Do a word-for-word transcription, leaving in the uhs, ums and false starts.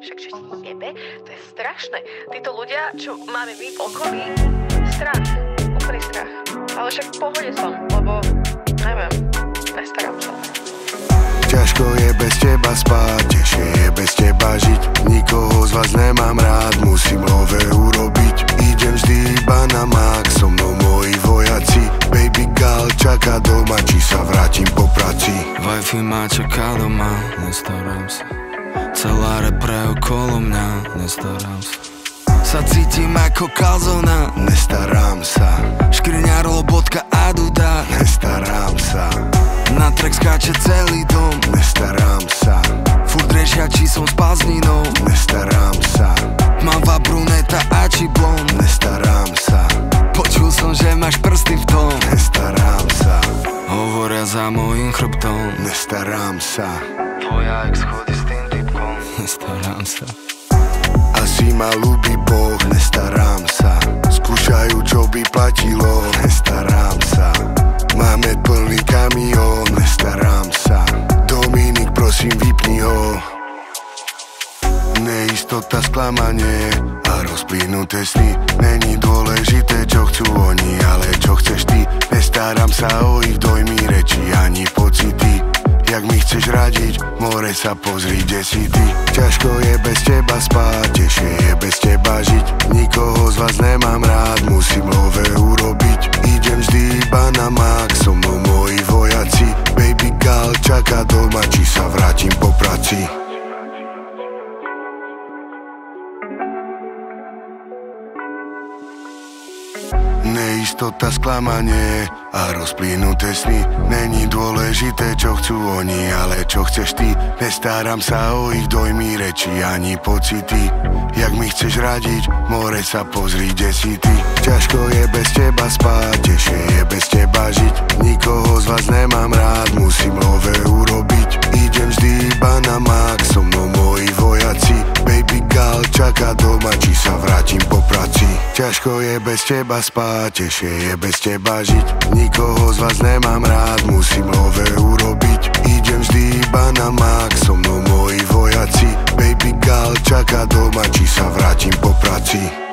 Však že ti jebe, to je strašné. Títo ľudia, čo máme my v okolí, strach, úplný strach. Ale však v pohode som, lebo, neviem, nestarám sa. Ťažko je bez teba spať, ťažšie je bez teba žiť. Nikoho z vás nemám rád, musím nové urobiť. Idem vždy iba na mák, so mnou moji vojaci. Baby girl čaká doma, či sa vrátim po praci. Wi-Fi ma čaká doma, nestarám sa. Celá repre okolo mňa, nestarám sa. Sa cítim ako kalzona, Nestarám sa, škriňa, robotka a duda, nestarám sa, na track skáče celý dom. nestarám sa, Furt riešia, či som s pazninou. nestarám sa, Tmavá bruneta a či blond. nestarám sa, Počul som, že máš prsty v tom. nestarám sa, Hovoria za mojím chrbtom. nestarám sa. Tvoja ex chodí s tým typkom. Nestarám sa. Asi ma ľúbi Boh, nestarám sa. Skúšajú, čo by platilo, nestarám sa. Máme plný kamión, nestarám sa. Dominik, prosím, vypni ho. Neistota, sklamanie a rozplynuté sny. Není dôležité, čo chcú oni, ale čo chceš ty. Nestarám sa o ich dojmy, reči ani pocity. Jak mi chceš radiť, more sa pozri, kde si ty. Ťažko je bez teba spať, ťažšie je bez teba žiť. Nikoho z vás nemám rád, musím nové urobiť. Idem vždy iba na mák, so mnou moji vojaci. Baby girl čaká doma, či sa vrátim po praci. Neistota, sklamanie a rozplynuté sny. Není dôležité, čo chcú oni, ale čo chceš ty. Nestarám sa o ich dojmy, reči ani pocity. Jak mi chceš radiť, more sa pozri, kde si ty. Ťažko je bez teba spať, ťažšie je bez teba žiť. Nikoho z vás nemám rád, musím nové urobiť. Idem vždy iba na mák, so mnou moji vojaci. Baby girl čaká doma, či sa vrátim po praci. Ťažko je bez teba spať, ťažšie je bez teba žiť. Nikoho z vás nemám rád, musím nové urobiť. Idem vždy iba na mák, so mnou moji vojaci. Baby girl čaká doma, či sa vrátim po praci.